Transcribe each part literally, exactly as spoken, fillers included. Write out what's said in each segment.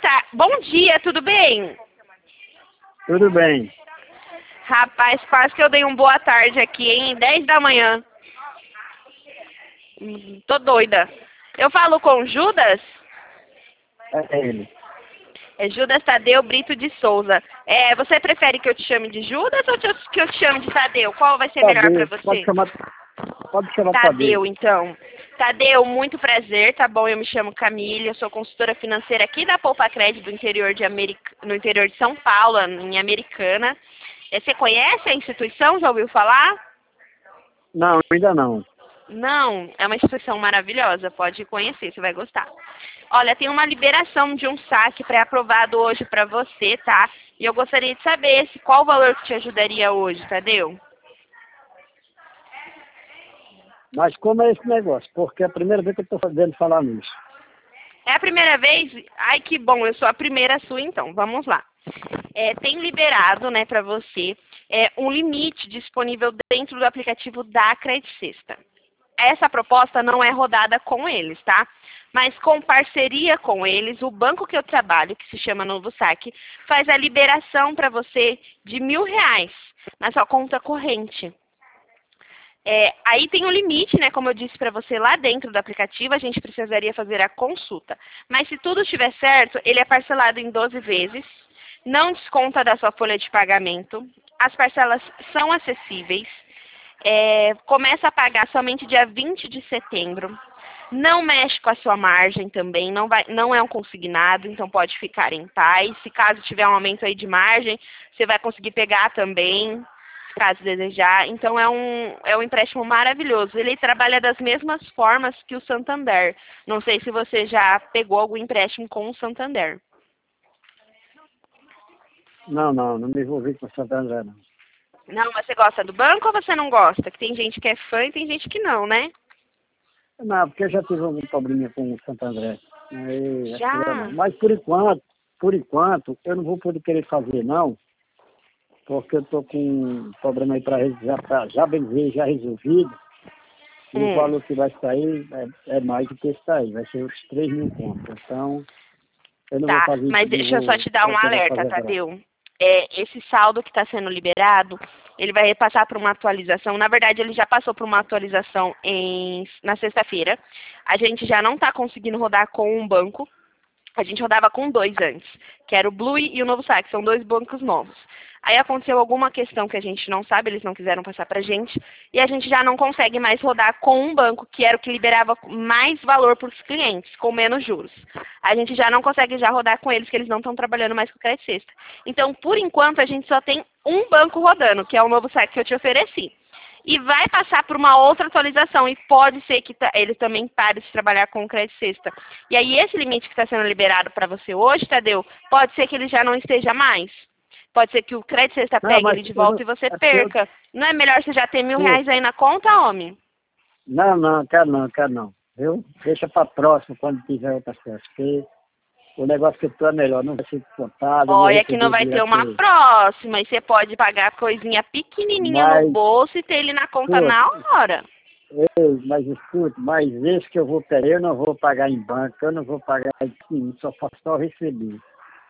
ta... Bom dia, tudo bem? Tudo bem. Rapaz, quase que eu dei um boa tarde aqui, hein? dez da manhã. Hum, Tô doida. Eu falo com Judas? É ele. É Judas Tadeu Brito de Souza. É, você prefere que eu te chame de Judas ou te- que eu te chame de Tadeu? Qual vai ser melhor pra Tadeu, pode você? chamar, pode chamar Tadeu, Tadeu. então. Tadeu, muito prazer, tá bom? Eu me chamo Camille, eu sou consultora financeira aqui da Poupa Crédito do interior de America... no interior de São Paulo, em Americana. É, Você conhece a instituição? Já ouviu falar? Não, ainda não. Não, é uma instituição maravilhosa, pode conhecer, você vai gostar. Olha, tem uma liberação de um saque pré-aprovado hoje para você, tá? E eu gostaria de saber se qual o valor que te ajudaria hoje, Tadeu? Mas como é esse negócio? Porque é a primeira vez que eu estou fazendo falar nisso. É a primeira vez? Ai, que bom, eu sou a primeira sua, então. Vamos lá. É, tem liberado, né, para você, é, um limite disponível dentro do aplicativo da Credit Sexta. Essa proposta não é rodada com eles, tá? Mas com parceria com eles, o banco que eu trabalho, que se chama Novo Saque, faz a liberação para você de mil reais na sua conta corrente. É, aí tem um limite, né? Como eu disse para você lá dentro do aplicativo, a gente precisaria fazer a consulta. Mas se tudo estiver certo, ele é parcelado em doze vezes, não desconta da sua folha de pagamento, as parcelas são acessíveis, é, começa a pagar somente dia vinte de setembro, não mexe com a sua margem também, não, vai, não é um consignado, então pode ficar em paz. Se caso tiver um aumento aí de margem, você vai conseguir pegar também, caso desejar. Então é um, é um empréstimo maravilhoso. Ele trabalha das mesmas formas que o Santander. Não sei se você já pegou algum empréstimo com o Santander. Não, não, não me envolvi com Santander, não. Não, você gosta do banco ou você não gosta? Que tem gente que é fã e tem gente que não, né? Não, porque eu já tive algum probleminha com o Santander. Aí, acho que já Já? não. Mas por enquanto, por enquanto, eu não vou poder querer fazer, não. Porque eu tô com um problema aí para já, pra, já bem dizer, já resolvido. E o Hum. valor que vai sair é, é mais do que esse aí, vai ser os três mil contos. Então, eu não vou Tá, fazer isso, mas não deixa eu só vou te dar um procurar alerta, fazer agora. Tadeu. É, esse saldo que está sendo liberado, ele vai passar por uma atualização. Na verdade, ele já passou por uma atualização em, na sexta-feira. A gente já não está conseguindo rodar com um banco. A gente rodava com dois antes, que era o Blue e o Novo Saque, são dois bancos novos. Aí aconteceu alguma questão que a gente não sabe, eles não quiseram passar pra gente, e a gente já não consegue mais rodar com um banco, que era o que liberava mais valor para os clientes, com menos juros. A gente já não consegue já rodar com eles, que eles não estão trabalhando mais com o Credit Sexta. Então, por enquanto, a gente só tem um banco rodando, que é o Novo Saque que eu te ofereci. E vai passar por uma outra atualização. E pode ser que ele também pare de trabalhar com o Credit Sexta. E aí, esse limite que está sendo liberado para você hoje, Tadeu, pode ser que ele já não esteja mais. Pode ser que o Credit Sexta Não, pegue mas ele de eu não, volta e você é porque eu, perca. Não é melhor você já ter mil eu- reais aí na conta, homem? não, não, quero não, quero não. Viu? Deixa para próximo, quando tiver outra coisa. Porque o negócio que eu tô é melhor, não vai ser contado, eu vou Olha que não receber vai ter direto uma dele. próxima. E você pode pagar coisinha pequenininha no Mas, bolso e ter ele na conta escuta, na hora. ei, mas escuta, mas esse que eu vou pegar, eu não vou pagar em banco, eu não vou pagar em sim, só faço só receber.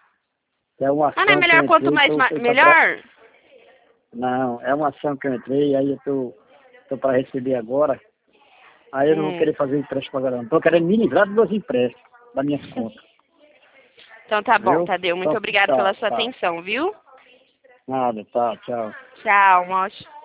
É uma Ah, não é ação que eu melhor quanto entrei, mais tô, ma- tô, pra, melhor? não, é uma ação que eu entrei, aí eu tô, tô para receber agora. Aí eu não vou Hum. querer fazer empréstimo agora não. Tô querendo me livrar dos meus empréstimos, das minhas contas. Então tá bom, Viu? Tadeu. Muito Então, obrigada tá, pela sua tá. atenção, viu? Nada, tá, tchau. Tchau, um ótimo.